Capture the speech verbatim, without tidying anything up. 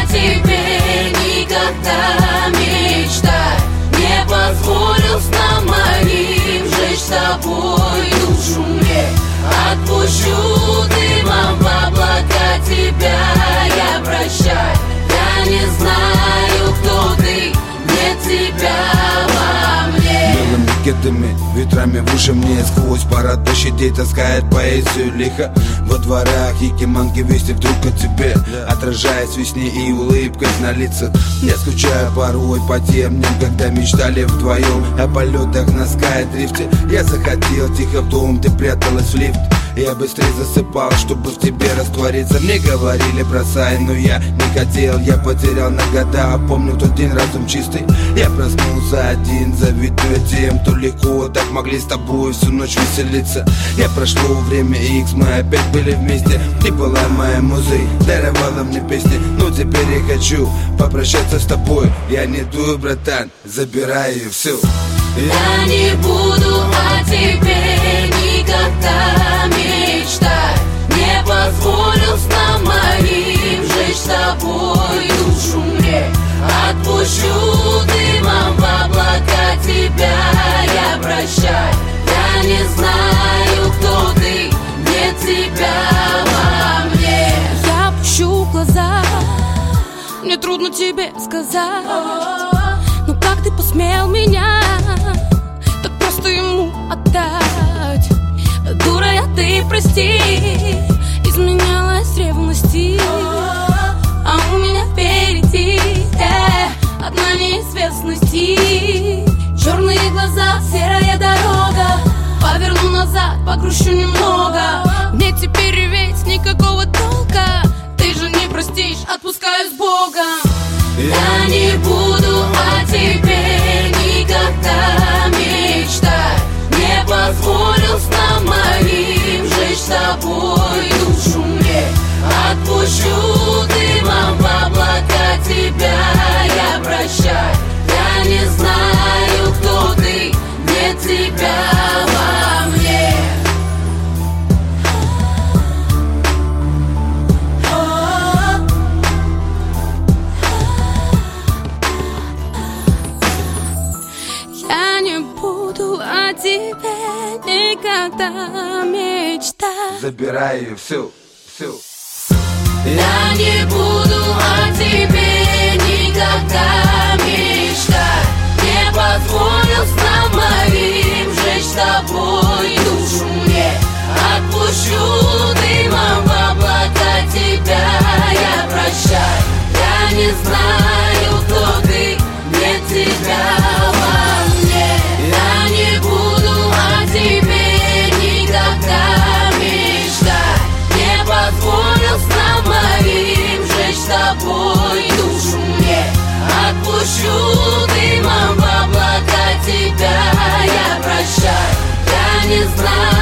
тебе никогда мечтать. Не позволю снам моим жечь тобой душу мне. Отпущу дымом в облака тебя я прощай. Я не знаю, кто ты, нет тебя во мне. Белыми кедами, ветрами в уши мне сквозь парад площадей таскает поэзию лихо. Во дворах якиманки вести вдруг о тебе, отражаясь в весне и улыбкой на лицах. Я скучаю порой по тем дням, когда мечтали вдвоем о полетах на скайдрифте. Я заходил тихо в дом, ты пряталась в лифт. Я быстрее засыпал, чтобы в тебе раствориться. Мне говорили бросай, но я не хотел. Я потерял на года, помню тот день разум чистый. Я проснулся один, завидуя тем, кто легко так могли с тобой всю ночь веселиться. Я прошло время икс, мы опять были вместе. Ты была моей музой, даровала мне песни. Но теперь я хочу попрощаться с тобой. Я не дую, братан, забираю все. Я не буду о тебе никогда мечтать. Не позволю снам моим жечь тобой душу мне. Отпущу дымом в облака тебя я прощай. Я не знаю, кто ты, нет тебя во мне. Я опущу глаза, мне трудно тебе сказать. Но как ты посмел меня так просто ему отдать? Дура я, ты прости, изменялась ревности. А у меня впереди э, одна неизвестность. Черные глаза, серая дорога. Поверну назад, погрущу немного. Мне теперь реветь никакого толка. Ты же не простишь, отпускаю с Богом. Я не буду о тебе никогда мечтать. Не позволю снам моим жечь тобой душу мне. Отпущу дымом в облака тебя я прощай. Я не знаю, кто ты, нет тебя во мне. Я не буду о тебе никогда мечтать. Забираю все, все. Я не буду о тебе никогда мечтать. Не позволю снам моим жечь тобой душу мне. Отпущу дымом в облака тебя я прощай. Я не знаю, кто ты, нет тебя во мне. Я не буду о тебе никогда мечтать. Не позволю снам моим жечь тобой душу мне. Отпущу дымом в облака тебя я прощай. Я не знаю.